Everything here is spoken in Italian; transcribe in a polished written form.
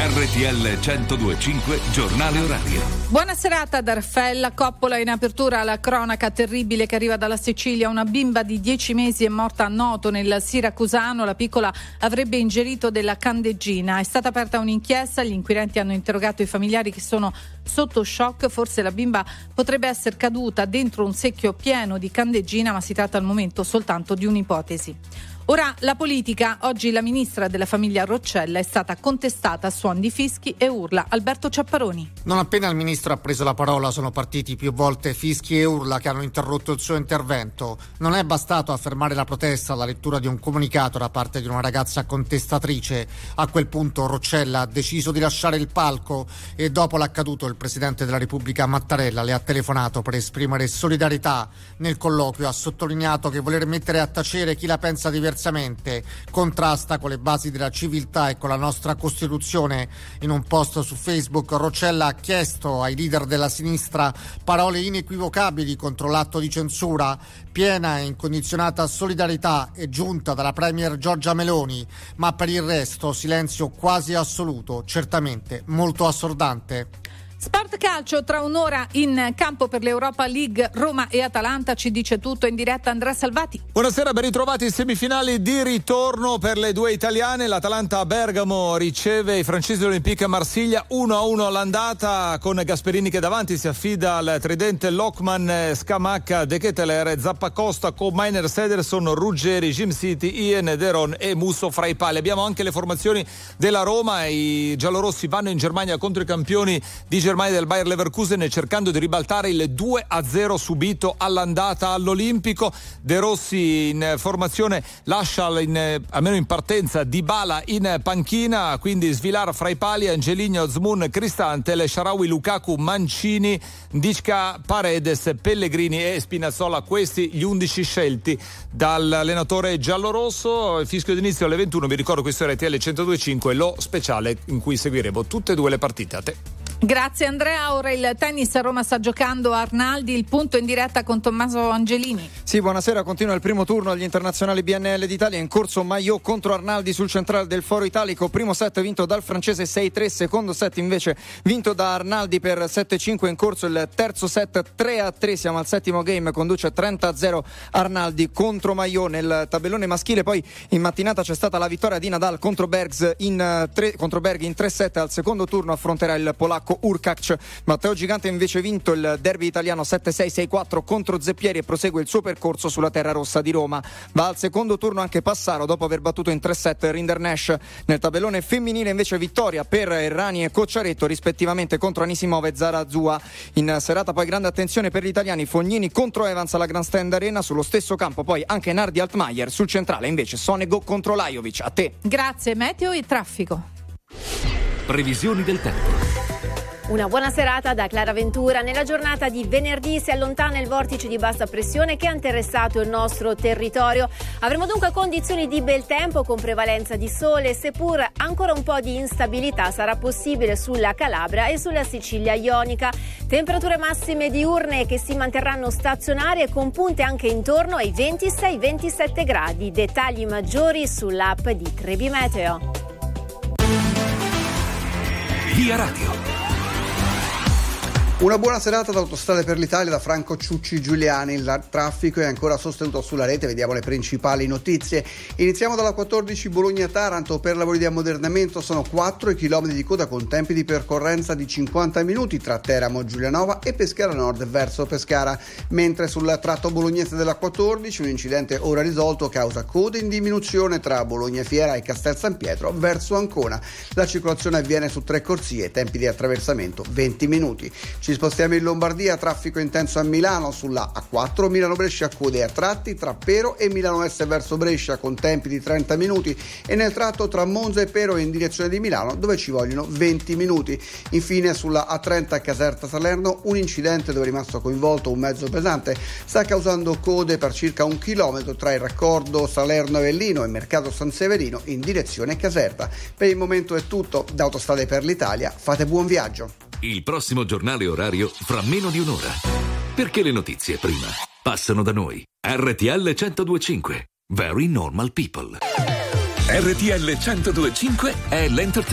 RTL 102.5 Giornale Orario. Buona serata da Raffaella Coppola. In apertura la cronaca terribile che arriva dalla Sicilia. Una bimba di 10 mesi è morta a Noto, nel siracusano. La piccola avrebbe ingerito della candeggina. È stata aperta un'inchiesta, gli inquirenti hanno interrogato i familiari che sono sotto shock. Forse la bimba potrebbe essere caduta dentro un secchio pieno di candeggina, ma si tratta al momento soltanto di un'ipotesi. Ora la politica. Oggi la ministra della famiglia Roccella è stata contestata a suon di fischi e urla. Alberto Ciapparoni. Non appena il ministro ha preso la parola sono partiti più volte fischi e urla che hanno interrotto il suo intervento. Non è bastato a fermare la protesta alla lettura di un comunicato da parte di una ragazza contestatrice. A quel punto Roccella ha deciso di lasciare il palco e dopo l'accaduto il presidente della Repubblica Mattarella le ha telefonato per esprimere solidarietà. Nel colloquio ha sottolineato che voler mettere a tacere chi la pensa diversamente contrasta con le basi della civiltà e con la nostra Costituzione. In un post su Facebook Roccella ha chiesto ai leader della sinistra parole inequivocabili contro l'atto di censura. Piena e incondizionata solidarietà è giunta dalla premier Giorgia Meloni, ma per il resto silenzio quasi assoluto, certamente molto assordante. Sport calcio, tra un'ora in campo per l'Europa League Roma e Atalanta. Ci dice tutto in diretta Andrea Salvati. Buonasera, ben ritrovati in semifinali di ritorno per le due italiane. L'Atalanta a Bergamo riceve i francesi dell'Olympique Marsiglia 1-1 all'andata, con Gasperini che davanti si affida al tridente Lockman, Scamacca, De Ketelaere, Zappacosta, Mainer, Sederson, Ruggeri, Jim City, Ian, Deron e Musso fra i pali. Abbiamo anche le formazioni della Roma. I giallorossi vanno in Germania contro i campioni di Germania del Bayer Leverkusen, cercando di ribaltare il 2-0 subito all'andata all'Olimpico. De Rossi in formazione lascia almeno in partenza Dybala in panchina, quindi Svilar fra i pali, Angelino, Zmoun, Cristante, Shaarawy, Lukaku, Mancini, Ndicka, Paredes, Pellegrini e Spinazzola. Questi gli 11 scelti dall'allenatore giallorosso. Il fischio d'inizio alle 21. Vi ricordo questo è RTL 102.5, lo speciale in cui seguiremo tutte e due le partite. A te. Grazie Andrea. Ora il tennis. A Roma sta giocando Arnaldi. Il punto in diretta con Tommaso Angelini. Sì, buonasera. Continua il primo turno agli internazionali BNL d'Italia. In corso Maillot contro Arnaldi sul centrale del Foro Italico. Primo set vinto dal francese 6-3, secondo set invece vinto da Arnaldi per 7-5. In corso il terzo set 3-3. Siamo al settimo game, conduce 30-0 Arnaldi contro Maillot nel tabellone maschile. Poi in mattinata c'è stata la vittoria di Nadal contro Berg in 3-7. Al secondo turno affronterà il polacco Urkac. Matteo Gigante invece vinto il derby italiano 7-6, 6-4 contro Zeppieri e prosegue il suo percorso sulla terra rossa di Roma. Va al secondo turno anche Passaro dopo aver battuto in 3-7 Rinderknecht. Nel tabellone femminile invece vittoria per Errani e Cocciaretto rispettivamente contro Anisimova e Zara Zua. In serata poi grande attenzione per gli italiani, Fognini contro Evans alla Grandstand Arena. Sullo stesso campo poi anche Nardi Altmaier. Sul centrale invece Sonego contro Lajovic. A te. Grazie. Meteo e traffico. Previsioni del tempo. Una buona serata da Clara Ventura. Nella giornata di venerdì si allontana il vortice di bassa pressione che ha interessato il nostro territorio. Avremo dunque condizioni di bel tempo con prevalenza di sole, seppur ancora un po' di instabilità sarà possibile sulla Calabria e sulla Sicilia ionica. Temperature massime diurne che si manterranno stazionarie con punte anche intorno ai 26-27 gradi. Dettagli maggiori sull'app di Trebi Meteo. Via Radio. Una buona serata da Autostrade per l'Italia da Franco Ciucci Giuliani. Il traffico è ancora sostenuto sulla rete, vediamo le principali notizie. Iniziamo dalla 14 Bologna-Taranto. Per lavori di ammodernamento sono 4 i chilometri di coda con tempi di percorrenza di 50 minuti tra Teramo, Giulianova e Pescara Nord verso Pescara, mentre sul tratto bolognese della 14 un incidente ora risolto causa code in diminuzione tra Bologna Fiera e Castel San Pietro verso Ancona. La circolazione avviene su 3 corsie, tempi di attraversamento 20 minuti. Ci spostiamo in Lombardia, traffico intenso a Milano sulla A4 Milano-Brescia, code a tratti tra Pero e Milano Est verso Brescia con tempi di 30 minuti e nel tratto tra Monza e Pero in direzione di Milano dove ci vogliono 20 minuti. Infine sulla A30 Caserta-Salerno un incidente dove è rimasto coinvolto un mezzo pesante sta causando code per circa 1 chilometro tra il raccordo Salerno-Avellino e Mercato San Severino in direzione Caserta. Per il momento è tutto, da Autostrade per l'Italia fate buon viaggio. Il prossimo giornale orario fra meno di un'ora. Perché le notizie prima passano da noi. RTL 102.5. Very normal people. RTL 102.5 è l'entertainment.